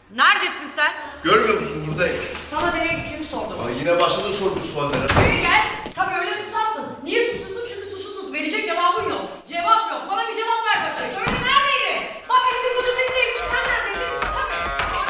Neredesin sen? Görmüyor musun, buradayım. Sana nereye gittiğimi sordum. Aa, yine başladı sormuş suallere. Geri gel. Tabii öyle susarsın. Niye susuyorsun? Çünkü suçlusun. Verecek cevabın yok. Cevap yok. Bana bir cevap ver bakayım. Söyle neredeydi? Bak elinde koca seninleymiş. Sen neredeydin? Tabii.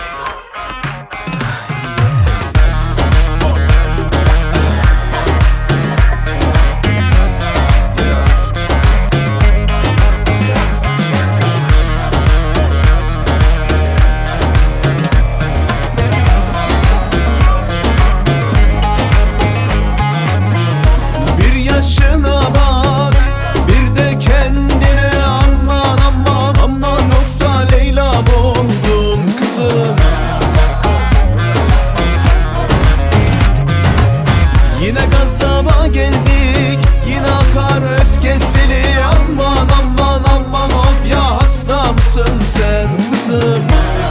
Yaşına bak, bir de kendine aman aman aman, yoksa Leyla buldun kızım. Yine gazaba geldik, yine akar öfkesini, aman aman aman, of ya hasta mısın sen kızım?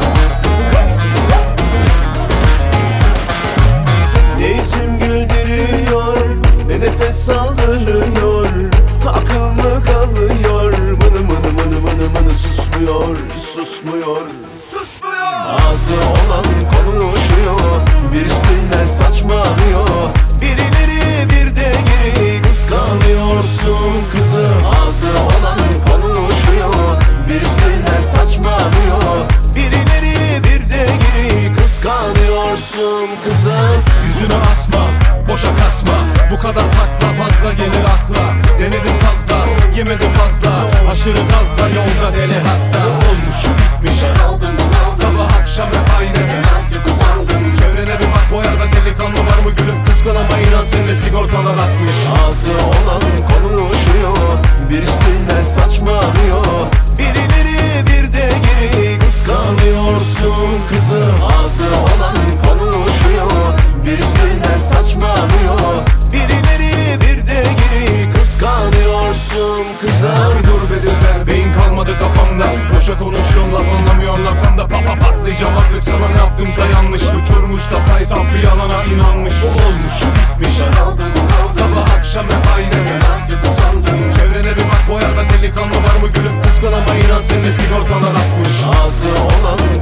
Ne yüzüm güldürüyor, ne nefes aldırıyor, akıl mı kalıyor, mını mını mını mını mını, susmuyor, susmuyor, susmuyor. Ağzı olan konuşuyor, bir üstüne saçmalıyor, birileri bir de geri kıskanıyorsun kızım. Ağzı olan konuşuyor, bir üstüne saçmalıyor, birileri bir de geri kıskanıyorsun kızım. Yüzüne asma, boşa kasma, bu kadar takla fazla gelir akla. Denedim sazla, yemedim fazla, aşırı gazla yolda deli hasta. Olmuşu bitmiş, sabah akşam hep aynı. Artık usandım. Çevrene bir bak, bu arada delikanlı var mı gülüm? Kıskanama inan, seninle sigortalar atmış. Ağzı olan konuşuyor, bir üstüne saçmalıyor, birileri bir de geri kıskanıyorsun kızım. Ağzı olan konuşuyor, bir üstüne saçmalıyor, birileri bir de geri kıskanıyorsun kızım. Bir dur bedirler, beyin kalmadı kafamda. Boşa konuşuyorum, laf anlamıyorum, lafsan da patlayacağım artık. Sana ne yaptımsa yanlış, uçurmuş kafayı, saf bir yalana inanmış. Olmuşu bitmiş, sabah akşam hep aynı. Artık usandım. Çevrene bir bak, bu arada delikanlı var mı gülüm? Kıskanama inan, seninle sigortalar atmış. Ağzı olan